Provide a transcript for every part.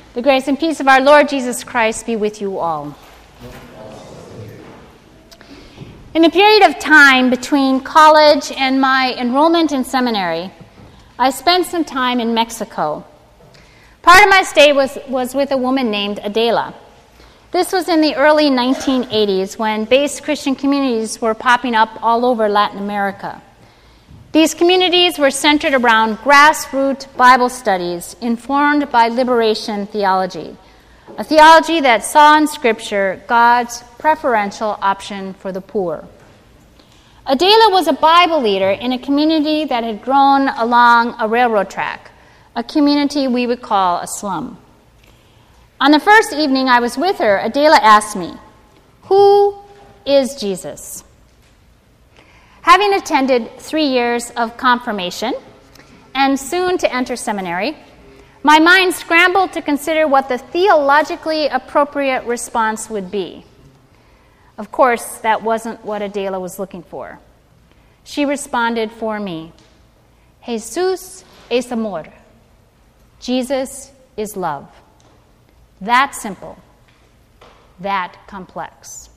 The grace and peace of our Lord Jesus Christ be with you all. In the period of time between college and my enrollment in seminary, I spent some time in Mexico. Part of my stay was with a woman named Adela. This was in the early 1980s when base Christian communities were popping up all over Latin America. These communities were centered around grassroots Bible studies informed by liberation theology, a theology that saw in Scripture God's preferential option for the poor. Adela was a Bible leader in a community that had grown along a railroad track, a community we would call a slum. On the first evening I was with her, Adela asked me, "Who is Jesus?" Having attended 3 years of confirmation and soon to enter seminary, my mind scrambled to consider what the theologically appropriate response would be. Of course, that wasn't what Adela was looking for. She responded for me, "Jesús es amor. Jesus is love." That simple, that complex.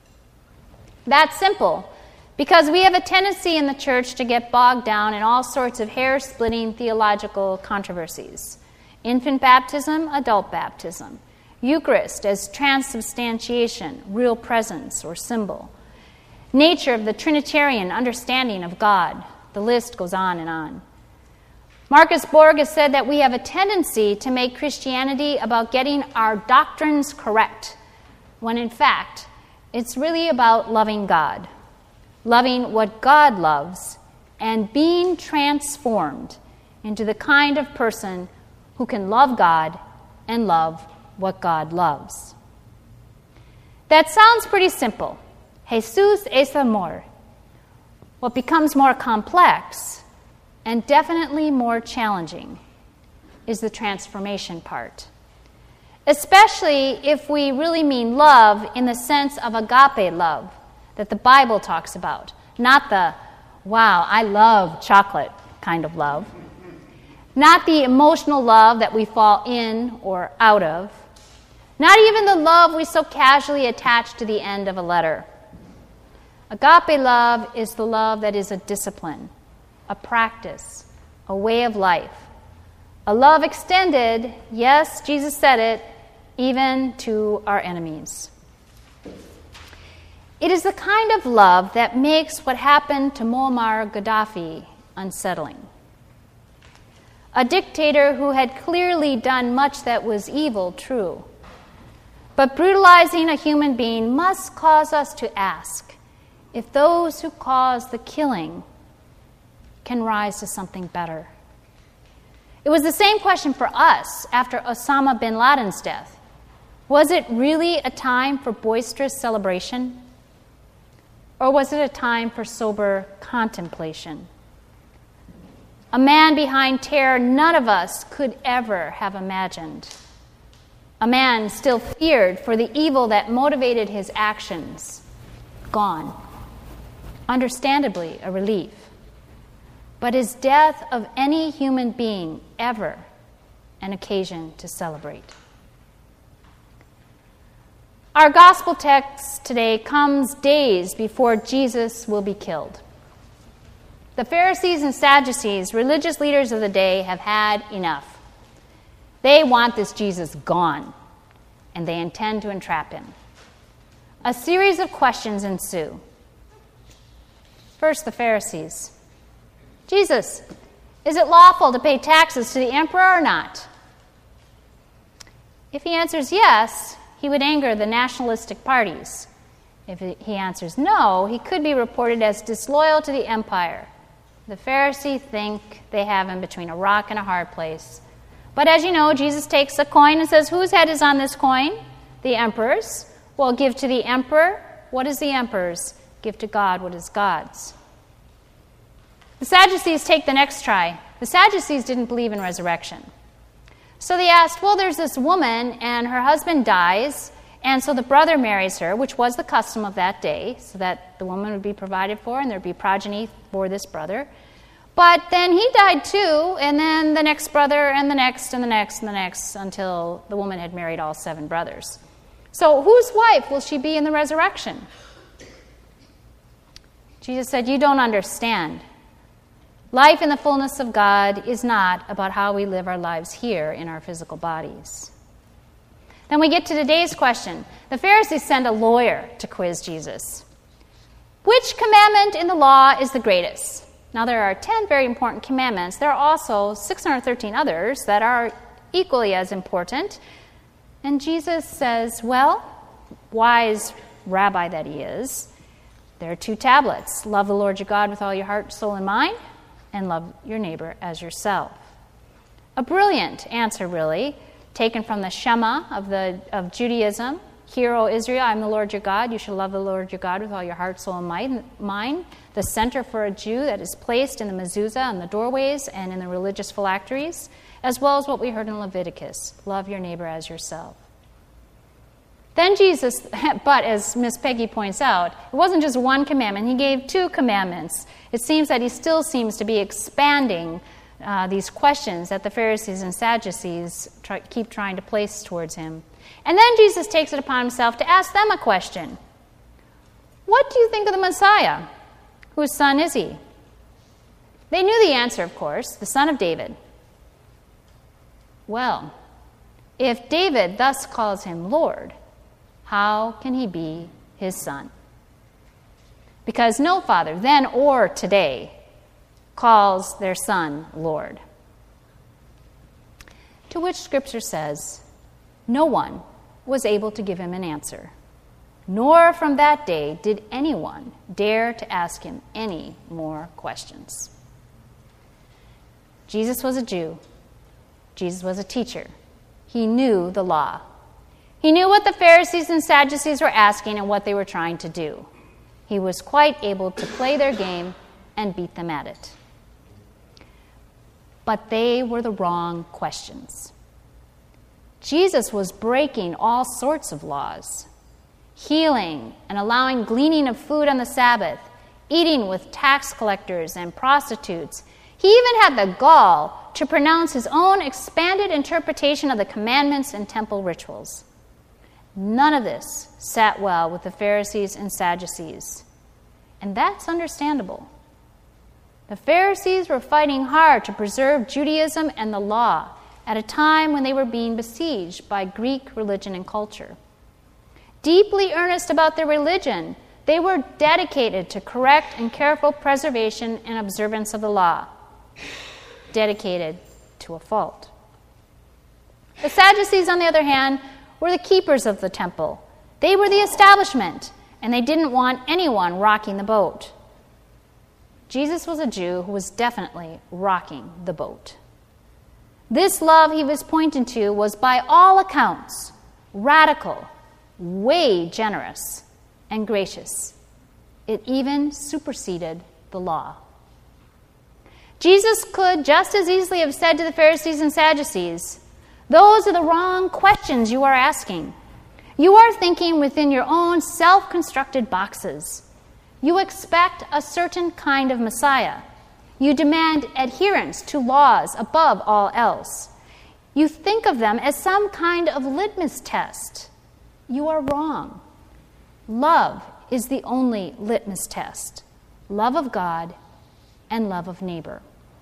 That simple, because we have a tendency in the church to get bogged down in all sorts of hair-splitting theological controversies. Infant baptism, adult baptism. Eucharist as transubstantiation, real presence or symbol. Nature of the Trinitarian understanding of God. The list goes on and on. Marcus Borg has said that we have a tendency to make Christianity about getting our doctrines correct, when in fact, it's really about loving God, loving what God loves, and being transformed into the kind of person who can love God and love what God loves. That sounds pretty simple. Jesús es amor. What becomes more complex and definitely more challenging is the transformation part. Especially if we really mean love in the sense of agape love that the Bible talks about, not the, wow, I love chocolate kind of love, not the emotional love that we fall in or out of, not even the love we so casually attach to the end of a letter. Agape love is the love that is a discipline, a practice, a way of life, a love extended, yes, Jesus said it, even to our enemies. It is the kind of love that makes what happened to Muammar Gaddafi unsettling. A dictator who had clearly done much that was evil, true. But brutalizing a human being must cause us to ask if those who caused the killing can rise to something better. It was the same question for us after Osama bin Laden's death. Was it really a time for boisterous celebration? Or was it a time for sober contemplation? A man behind terror none of us could ever have imagined. A man still feared for the evil that motivated his actions. Gone. Understandably, a relief. But is death of any human being ever an occasion to celebrate? Our gospel text today comes days before Jesus will be killed. The Pharisees and Sadducees, religious leaders of the day, have had enough. They want this Jesus gone, and they intend to entrap him. A series of questions ensue. First, the Pharisees. Jesus, is it lawful to pay taxes to the emperor or not? If he answers yes, he would anger the nationalistic parties. If he answers no, he could be reported as disloyal to the empire. The Pharisees think they have him between a rock and a hard place. But as you know, Jesus takes a coin and says, whose head is on this coin? The emperor's. Well, give to the emperor. What is the emperor's? Give to God what is God's. The Sadducees take the next try. The Sadducees didn't believe in resurrection. So they asked, well, there's this woman, and her husband dies, and so the brother marries her, which was the custom of that day, so that the woman would be provided for, and there'd be progeny for this brother. But then he died too, and then the next brother, and the next, and the next, and the next, until the woman had married all 7 brothers. So whose wife will she be in the resurrection? Jesus said, you don't understand. Life in the fullness of God is not about how we live our lives here in our physical bodies. Then we get to today's question. The Pharisees send a lawyer to quiz Jesus. Which commandment in the law is the greatest? Now, there are 10 very important commandments. There are also 613 others that are equally as important. And Jesus says, well, wise rabbi that he is, there are 2 tablets. Love the Lord your God with all your heart, soul, and mind, and love your neighbor as yourself. A brilliant answer, really, taken from the Shema of Judaism. Hear, O Israel, I am the Lord your God. You shall love the Lord your God with all your heart, soul, and mind. The center for a Jew that is placed in the mezuzah, on the doorways, and in the religious phylacteries, as well as what we heard in Leviticus. Love your neighbor as yourself. Then Jesus, but as Miss Peggy points out, it wasn't just one commandment. He gave 2 commandments. It seems that he still seems to be expanding these questions that the Pharisees and Sadducees keep trying to place towards him. And then Jesus takes it upon himself to ask them a question. What do you think of the Messiah? Whose son is he? They knew the answer, of course, the son of David. Well, if David thus calls him Lord, how can he be his son? Because no father, then or today, calls their son Lord. To which Scripture says, no one was able to give him an answer, nor from that day did anyone dare to ask him any more questions. Jesus was a Jew. Jesus was a teacher. He knew the law. He knew what the Pharisees and Sadducees were asking and what they were trying to do. He was quite able to play their game and beat them at it. But they were the wrong questions. Jesus was breaking all sorts of laws, healing and allowing gleaning of food on the Sabbath, eating with tax collectors and prostitutes. He even had the gall to pronounce his own expanded interpretation of the commandments and temple rituals. None of this sat well with the Pharisees and Sadducees, and that's understandable. The Pharisees were fighting hard to preserve Judaism and the law at a time when they were being besieged by Greek religion and culture. Deeply earnest about their religion, they were dedicated to correct and careful preservation and observance of the law, dedicated to a fault. The Sadducees, on the other hand, were the keepers of the temple. They were the establishment, and they didn't want anyone rocking the boat. Jesus was a Jew who was definitely rocking the boat. This love he was pointing to was, by all accounts, radical, way generous, and gracious. It even superseded the law. Jesus could just as easily have said to the Pharisees and Sadducees, "Those are the wrong questions you are asking. You are thinking within your own self-constructed boxes. You expect a certain kind of Messiah. You demand adherence to laws above all else. You think of them as some kind of litmus test. You are wrong. Love is the only litmus test. Love of God and love of neighbor."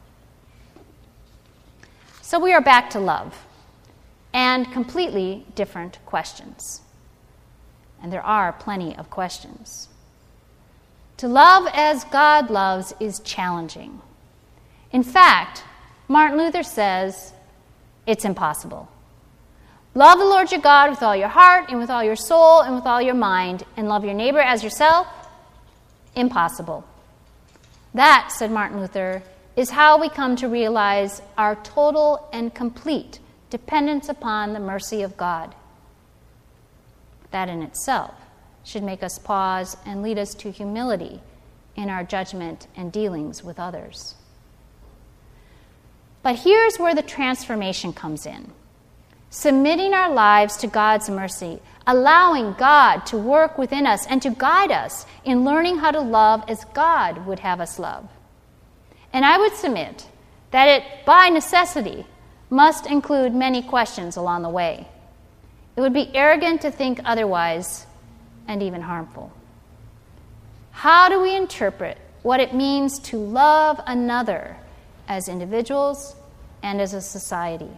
So we are back to love and completely different questions. And there are plenty of questions. To love as God loves is challenging. In fact, Martin Luther says it's impossible. Love the Lord your God with all your heart and with all your soul and with all your mind, and love your neighbor as yourself? Impossible. That, said Martin Luther, is how we come to realize our total and complete dependence upon the mercy of God. That in itself should make us pause and lead us to humility in our judgment and dealings with others. But here's where the transformation comes in. Submitting our lives to God's mercy, allowing God to work within us and to guide us in learning how to love as God would have us love. And I would submit that it, by necessity, must include many questions along the way. It would be arrogant to think otherwise, and even harmful. How do we interpret what it means to love another as individuals and as a society?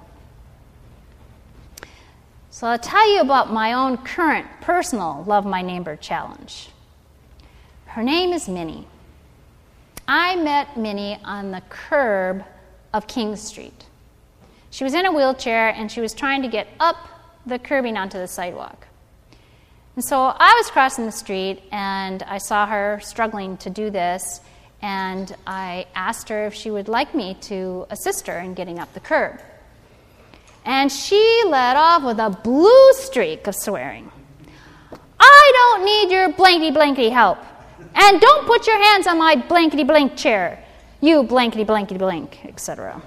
So I'll tell you about my own current personal Love My Neighbor challenge. Her name is Minnie. I met Minnie on the curb of King Street. She was in a wheelchair and she was trying to get up the curbing onto the sidewalk. And so I was crossing the street and I saw her struggling to do this, and I asked her if she would like me to assist her in getting up the curb. And she let off with a blue streak of swearing. I don't need your blankety-blankety help. And don't put your hands on my blankety-blank chair. You blankety-blankety-blank, etc.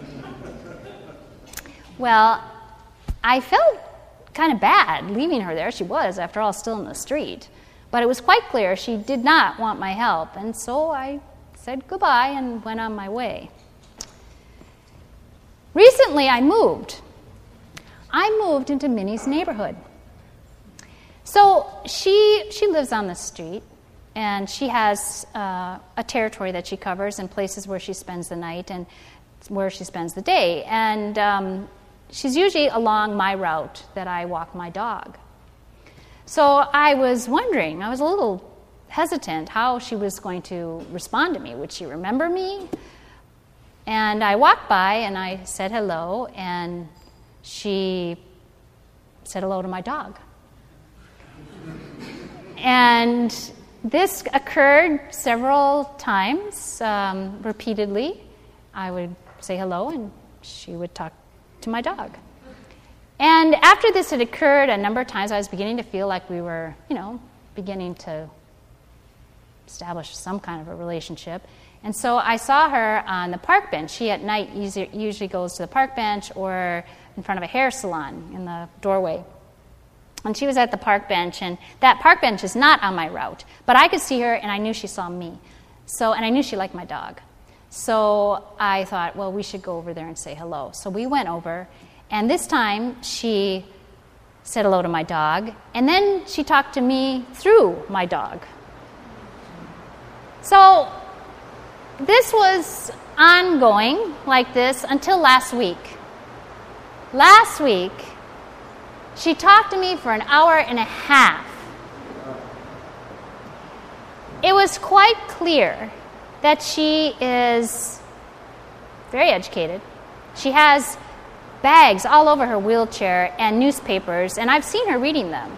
Well, I felt kind of bad leaving her there. She was, after all, still in the street. But it was quite clear she did not want my help. And so I said goodbye and went on my way. Recently, I moved. I moved into Minnie's neighborhood. So she lives on the street, and she has a territory that she covers and places where she spends the night and where she spends the day. And she's usually along my route that I walk my dog. So I was wondering, I was a little hesitant how she was going to respond to me. Would she remember me? And I walked by and I said hello, and she said hello to my dog. And this occurred several times, repeatedly. I would say hello, and she would talk to my dog. And after this had occurred a number of times, I was beginning to feel like we were, beginning to establish some kind of a relationship. And so I saw her on the park bench. She at night usually goes to the park bench or in front of a hair salon in the doorway. And she was at the park bench, and that park bench is not on my route. But I could see her, and I knew she saw me. And I knew she liked my dog. So I thought, well, we should go over there and say hello. So we went over, and this time she said hello to my dog, and then she talked to me through my dog. So this was ongoing like this until last week. Last week, she talked to me for an hour and a half. It was quite clear that she is very educated. She has bags all over her wheelchair and newspapers, and I've seen her reading them.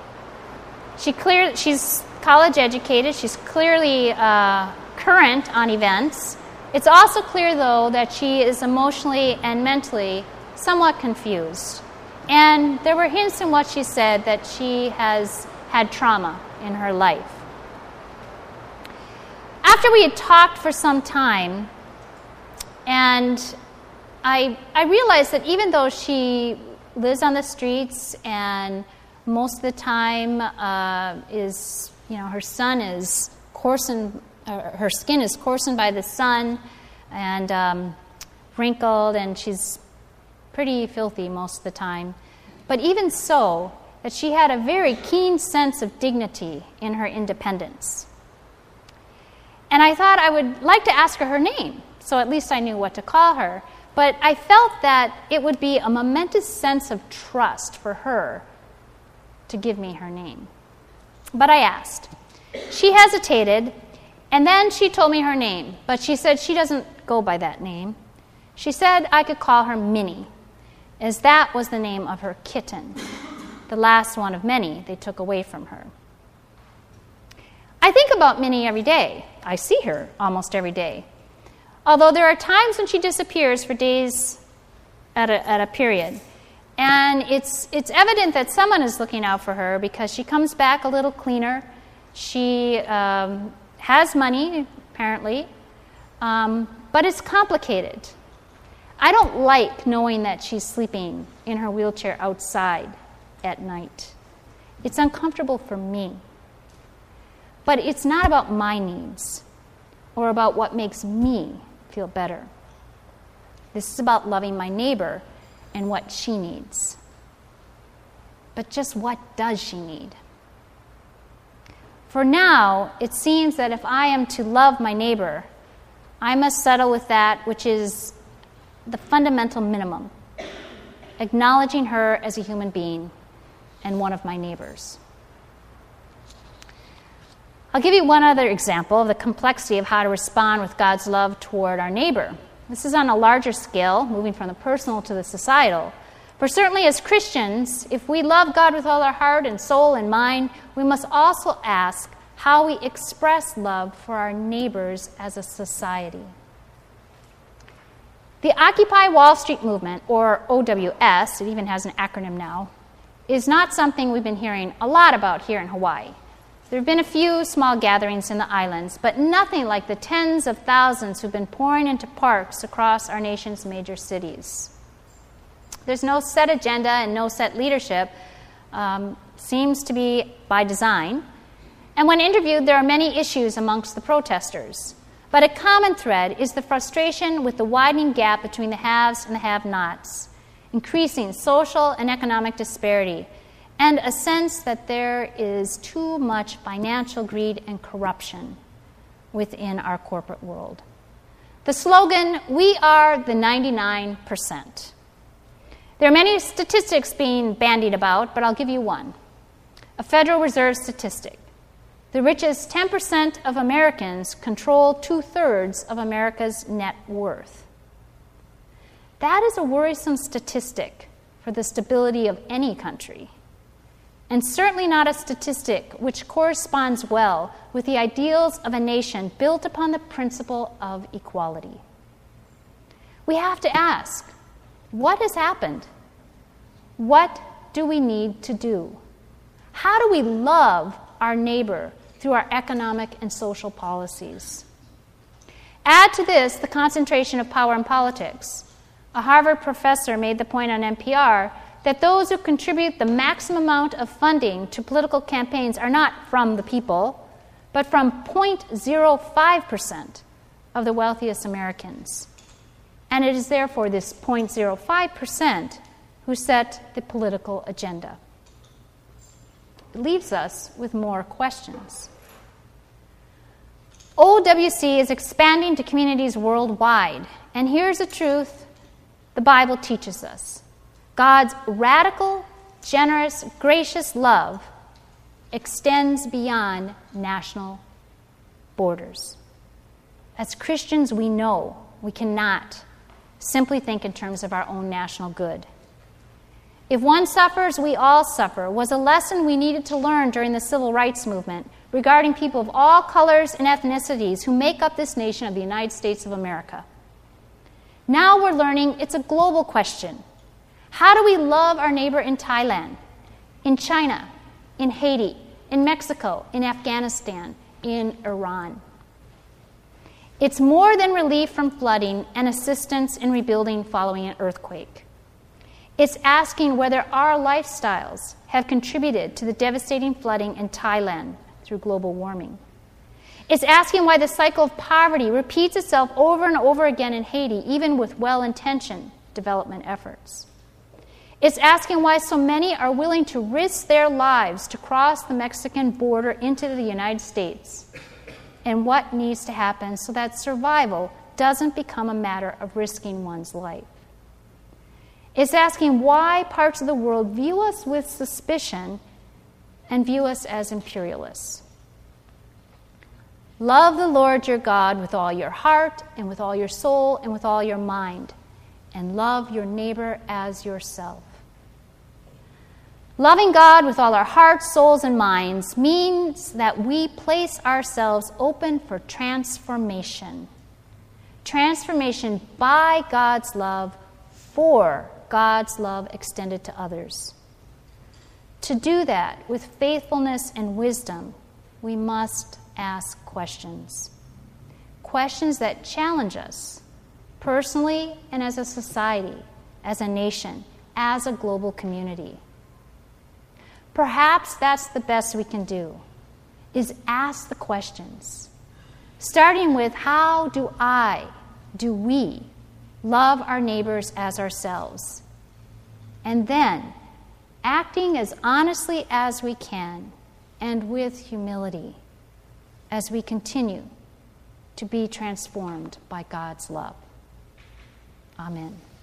She's college educated. She's clearly current on events. It's also clear, though, that she is emotionally and mentally somewhat confused. And there were hints in what she said that she has had trauma in her life. After we had talked for some time, and I realized that even though she lives on the streets and most of the time her sun is coarsened, her skin is coarsened by the sun and wrinkled, and she's pretty filthy most of the time. But even so, that she had a very keen sense of dignity in her independence. And I thought I would like to ask her name, so at least I knew what to call her. But I felt that it would be a momentous sense of trust for her to give me her name. But I asked. She hesitated, and then she told me her name, but she said she doesn't go by that name. She said I could call her Minnie, as that was the name of her kitten, the last one of many they took away from her. I think about Minnie every day. I see her almost every day. Although there are times when she disappears for days at a period. And it's evident that someone is looking out for her because she comes back a little cleaner. She has money, apparently, but it's complicated. I don't like knowing that she's sleeping in her wheelchair outside at night. It's uncomfortable for me. But it's not about my needs or about what makes me feel better. This is about loving my neighbor and what she needs. But just what does she need? For now, it seems that if I am to love my neighbor, I must settle with that which is the fundamental minimum, acknowledging her as a human being and one of my neighbors. I'll give you one other example of the complexity of how to respond with God's love toward our neighbor. This is on a larger scale, moving from the personal to the societal. For certainly as Christians, if we love God with all our heart and soul and mind, we must also ask how we express love for our neighbors as a society. The Occupy Wall Street movement, or OWS, it even has an acronym now, is not something we've been hearing a lot about here in Hawaii. There have been a few small gatherings in the islands, but nothing like the tens of thousands who've been pouring into parks across our nation's major cities. There's no set agenda and no set leadership, seems to be by design. And when interviewed, there are many issues amongst the protesters. But a common thread is the frustration with the widening gap between the haves and the have-nots, increasing social and economic disparity, and a sense that there is too much financial greed and corruption within our corporate world. The slogan, "We are the 99%." There are many statistics being bandied about, but I'll give you one. A Federal Reserve statistic. The richest 10% of Americans control 2/3 of America's net worth. That is a worrisome statistic for the stability of any country, and certainly not a statistic which corresponds well with the ideals of a nation built upon the principle of equality. We have to ask, what has happened? What do we need to do? How do we love our neighbor through our economic and social policies? Add to this the concentration of power in politics. A Harvard professor made the point on NPR that those who contribute the maximum amount of funding to political campaigns are not from the people, but from 0.05% of the wealthiest Americans. And it is therefore this 0.05% who set the political agenda. It leaves us with more questions. OWC is expanding to communities worldwide, and here's the truth the Bible teaches us. God's radical, generous, gracious love extends beyond national borders. As Christians, we know we cannot simply think in terms of our own national good. If one suffers, we all suffer was a lesson we needed to learn during the civil rights movement regarding people of all colors and ethnicities who make up this nation of the United States of America. Now we're learning it's a global question. How do we love our neighbor in Thailand, in China, in Haiti, in Mexico, in Afghanistan, in Iran? It's more than relief from flooding and assistance in rebuilding following an earthquake. It's asking whether our lifestyles have contributed to the devastating flooding in Thailand through global warming. It's asking why the cycle of poverty repeats itself over and over again in Haiti, even with well-intentioned development efforts. It's asking why so many are willing to risk their lives to cross the Mexican border into the United States, and what needs to happen so that survival doesn't become a matter of risking one's life. It's asking why parts of the world view us with suspicion and view us as imperialists. Love the Lord your God with all your heart and with all your soul and with all your mind, and love your neighbor as yourself. Loving God with all our hearts, souls, and minds means that we place ourselves open for transformation. Transformation by God's love for God's love extended to others. To do that with faithfulness and wisdom, we must ask questions. Questions that challenge us, personally and as a society, as a nation, as a global community. Perhaps that's the best we can do, is ask the questions. Starting with, how do I do we love our neighbors as ourselves? And then, acting as honestly as we can and with humility as we continue to be transformed by God's love. Amen.